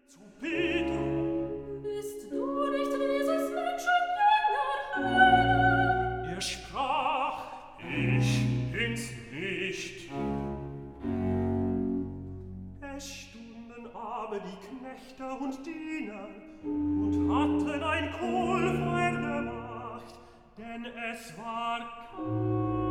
Zu Peter. Bist du nicht dieses Menschen jünger Herr? Er sprach, ich bin's nicht. Es stunden aber die Knechte und Diener und hatten ein Kohlfeuer gemacht, denn es war kalt.